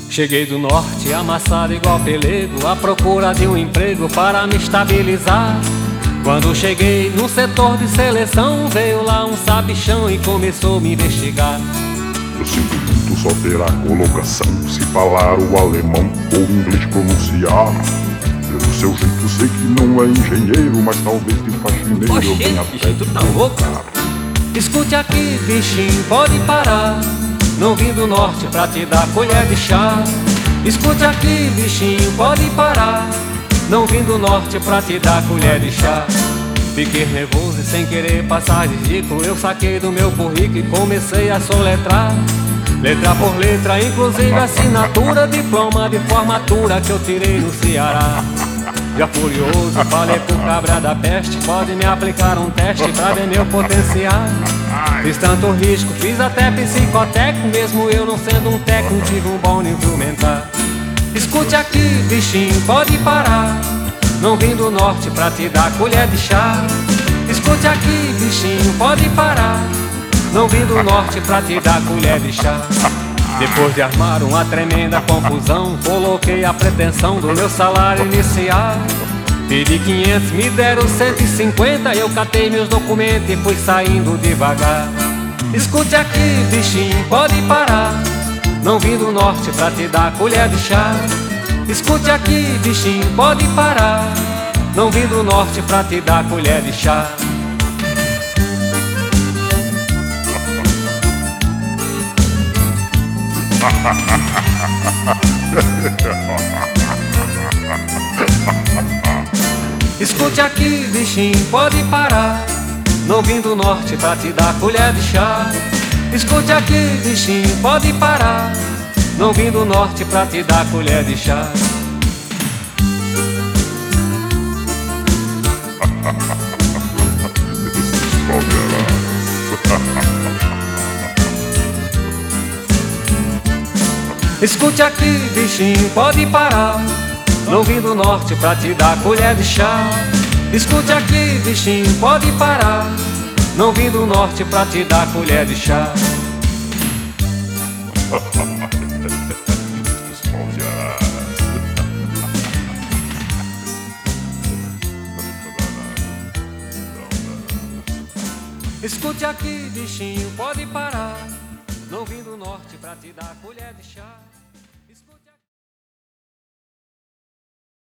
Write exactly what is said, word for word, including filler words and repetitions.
Cheguei do norte, amassado igual pelego, à procura de um emprego para me estabilizar. Quando cheguei no setor de seleção, veio lá um sabichão e começou a me investigar. Eu sinto muito, só terá colocação se falar o alemão ou inglês pronunciar. Pelo seu jeito sei que não é engenheiro, mas talvez de faxineiro. Oxê, venha bichinho, tu tá louco? Escute aqui, bichinho, pode parar. Não vim do norte pra te dar colher de chá. Escute aqui, bichinho, pode parar. Não vim do norte pra te dar colher de chá. Fiquei nervoso e sem querer passar ridículo, eu saquei do meu currículo e comecei a soletrar. Letra por letra, inclusive assinatura, diploma de formatura que eu tirei no Ceará. Já furioso, falei pro cabra da peste, pode me aplicar um teste pra ver meu potencial. Fiz tanto risco, fiz até psicotécnico, mesmo eu não sendo um técnico, tive um bom nível mental. Escute aqui, bichinho, pode parar. Não vim do norte pra te dar colher de chá. Escute aqui, bichinho, pode parar. Não vim do norte pra te dar colher de chá. Depois de armar uma tremenda confusão, coloquei a pretensão do meu salário inicial. Pedi quinhentos, me deram cento e cinquenta. Eu catei meus documentos e fui saindo devagar. Escute aqui, bichinho, pode parar. Não vim do norte pra te dar colher de chá. Escute aqui, bichinho, pode parar. Não vim do norte pra te dar colher de chá. Escute aqui, bichinho, pode parar. Não vim do norte pra te dar colher de chá. Escute aqui, bichinho, pode parar. Não vim do norte pra te dar colher de chá. Escute aqui, bichinho, pode parar. Não vim do norte pra te dar colher de chá. Escute aqui, bichinho, pode parar. Não vim do norte pra te dar colher de chá. Escute aqui, bichinho, pode parar. Não vim do norte pra te dar colher de chá.